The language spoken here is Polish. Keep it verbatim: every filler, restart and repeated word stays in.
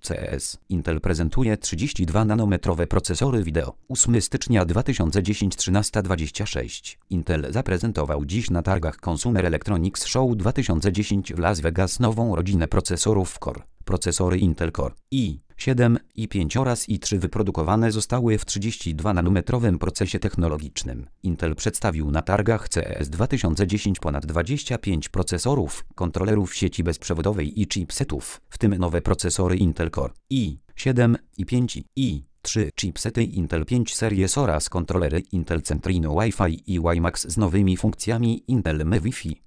C E S. Intel prezentuje trzydzieści dwa nanometrowe procesory wideo. ósmego stycznia dwa tysiące dziesiątego trzynaście dwadzieścia sześć. Intel zaprezentował dziś na targach Consumer Electronics Show dwa tysiące dziesięć w Las Vegas nową rodzinę procesorów Core. Procesory Intel Core i siedem, i pięć oraz i trzy wyprodukowane zostały w trzydzieści dwa nanometrowym procesie technologicznym. Intel przedstawił na targach C E S dwa tysiące dziesięć ponad dwadzieścia pięć procesorów, kontrolerów sieci bezprzewodowej i chipsetów, w tym nowe procesory Intel Core i siedem, i pięć, i trzy chipsety Intel pięć Series oraz kontrolery Intel Centrino Wi-Fi i WiMAX z nowymi funkcjami Intel M E Wi-Fi.